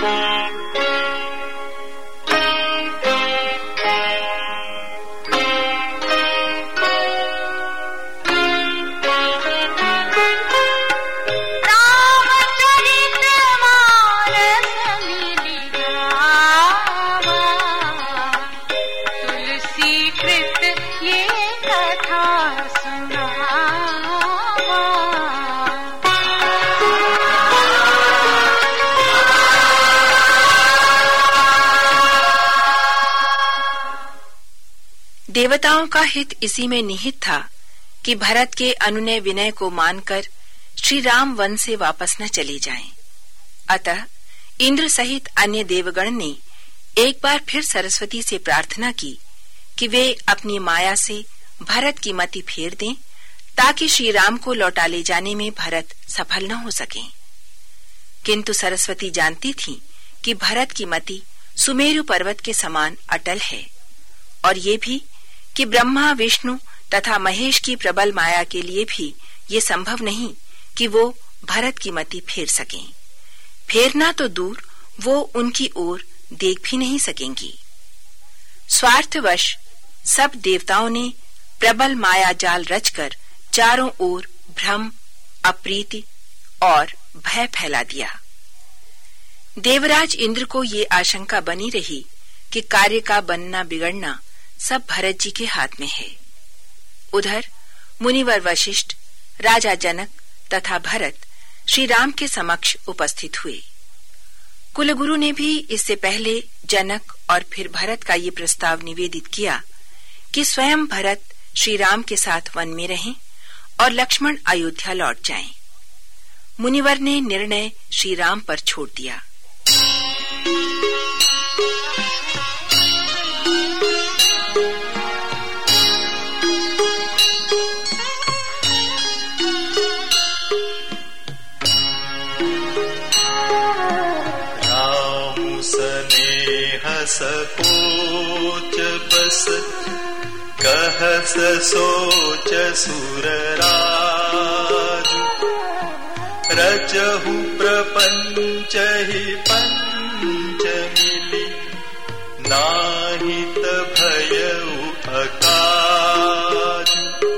देवताओं का हित इसी में निहित था कि भरत के अनुनय विनय को मानकर श्री राम वन से वापस न चले जाएं। अतः इंद्र सहित अन्य देवगण ने एक बार फिर सरस्वती से प्रार्थना की कि वे अपनी माया से भरत की मति फेर दें, ताकि श्री राम को लौटा ले जाने में भरत सफल न हो सकें। किंतु सरस्वती जानती थी कि भरत की मति सुमेरु पर्वत के समान अटल है, और ये भी कि ब्रह्मा, विष्णु तथा महेश की प्रबल माया के लिए भी ये संभव नहीं कि वो भरत की मति फेर सकें। फेरना तो दूर, वो उनकी ओर देख भी नहीं सकेंगी। स्वार्थवश सब देवताओं ने प्रबल माया जाल रचकर चारों ओर भ्रम, अप्रीति और भय फैला दिया। देवराज इंद्र को ये आशंका बनी रही कि कार्य का बनना बिगड़ना सब भरत जी के हाथ में है। उधर मुनिवर वशिष्ठ, राजा जनक तथा भरत श्री राम के समक्ष उपस्थित हुए। कुलगुरु ने भी इससे पहले जनक और फिर भरत का ये प्रस्ताव निवेदित किया कि स्वयं भरत श्री राम के साथ वन में रहें और लक्ष्मण अयोध्या लौट जाएं। मुनिवर ने निर्णय श्री राम पर छोड़ दिया। सकोच बस कहस सोच सुरराज, रचहु प्रपंच ही पंच मिली, नाहित भयउ अकाज।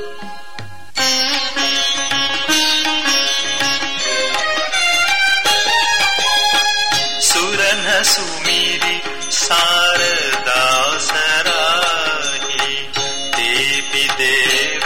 सुरन सुमीरी शारदा सराही, देवी देव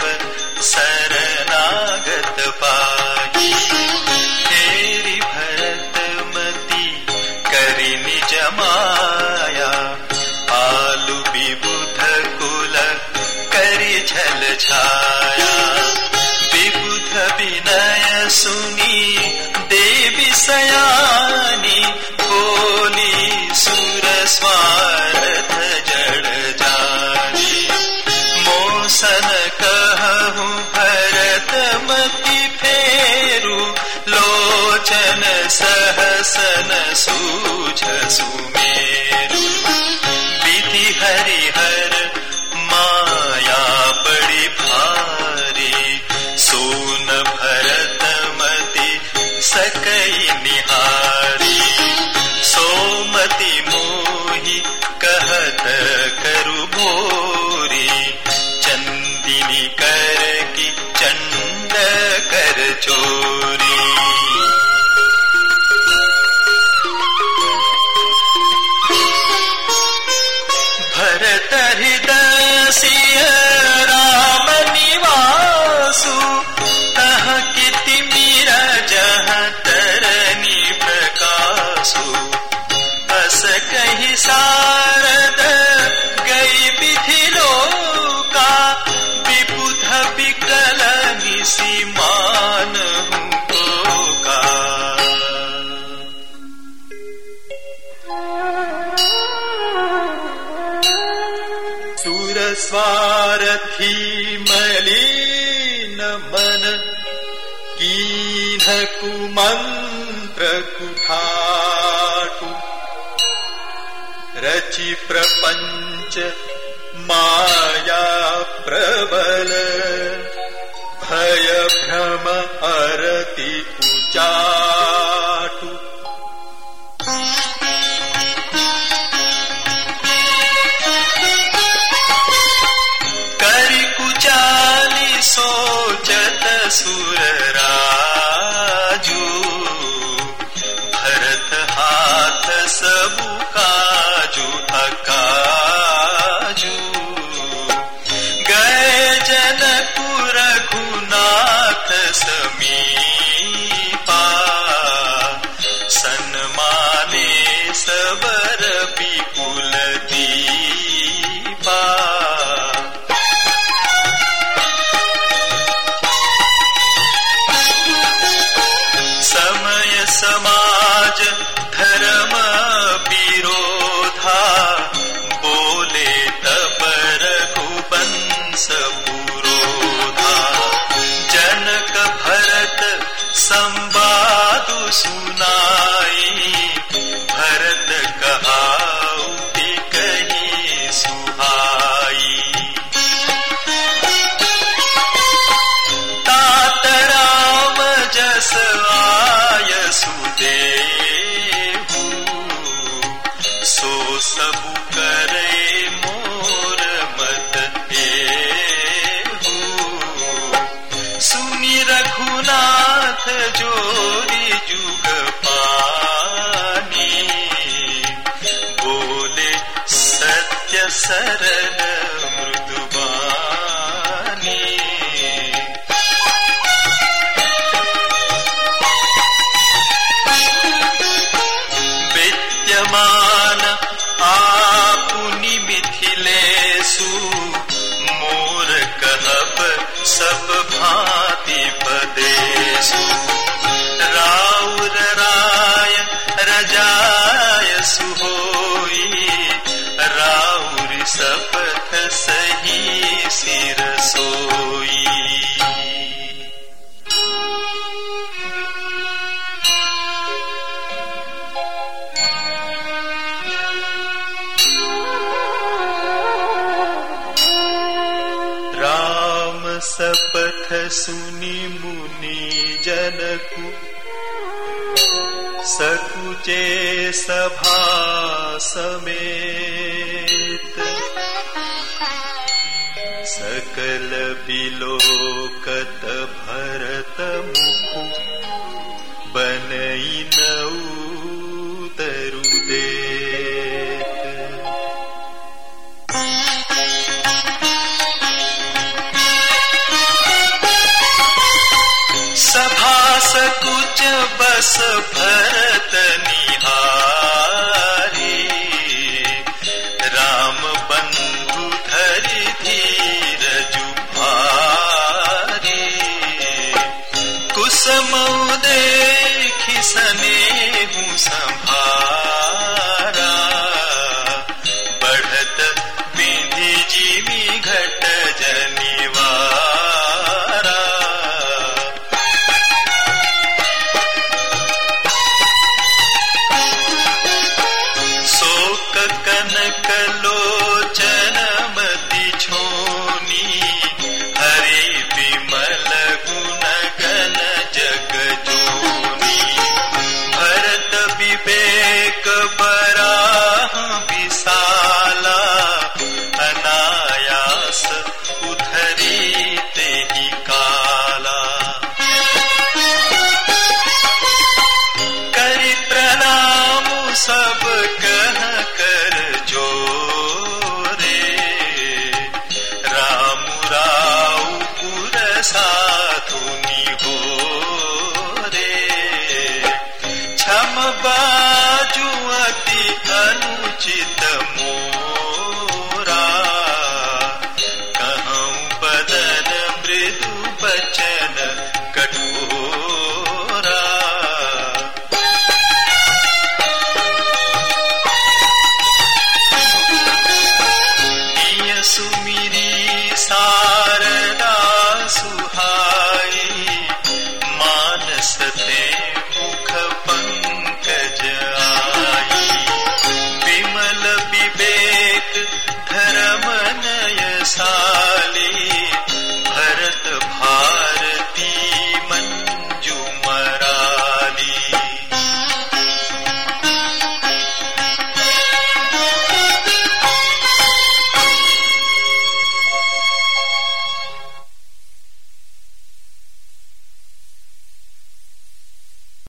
शरणागत पाही। फेरी भरत मति करि निज माया, आलु विबुध कुल करि झल छाया। विबुध विनय सुनी देवी सयानी, बोली सुर स्वार्थ जड़ जानी। मोसन कहूँ भरत मति फेरू, लोचन सहसन सूझ सुमेरु। विधि हरिहर माया बड़ी भारी, सोन भरत मति सकई निहारी। सोमति मोहि कहत करु भोरी, चंदिनी कर की चंड कर चोरी। भरत हृदय सिय राम निवासु, तह किति मीरा जहाँ तरनी प्रकाशु। बस कही शारद गई विधि लोका, विबुध विकल निसी मानहु का। सुर स्वार्थी मलिन मन, कीन्ह कुमंत्र कुठाटु। रचि प्रपंच माया प्रबल, भय भ्रम अरति उचाटु। समाज धर्म विरोधा, बोले तब रघुवंश पुरोधा। जनक भरत संवाद सुनाई, भरत कहाऊ कही सुहाई। तात राम जस आय सुदेहु, सो सबु करे मोर मत एहु। सुनि रघुनाथ जोरी जुग पानी, बोले सत्य सरल मृदुबानी। विद्यमान आपुनि मिथिलेषु, मोर कहब सब भांति पदेषु। राउर राय रजाय सुहोई, राउर शपथ सही सिर सोई। राम शपथ सुनि मुनि जनकु, सकुचे सभा समेत। सकल बिलोकत भरत मुखु, बनई नऊ तरु देत। सभा सकुच बस भरत निहारी, राम बंधु धरि धीरजु भारी। कुसुमउ देखि सनेहु संभारा, बढ़त विधि जिमि घट जनिवारा। शोक कनक लोचन मति छोनी, हरि विमल गुण गण जग जोनी। भरत विवेक बराह विशाला, अनायास उधरी तेहि काला। करि प्रणाम सब कह कर जोरे, राम राउ पुर साधुनि होरे। क्षम बाजु अति अनुचित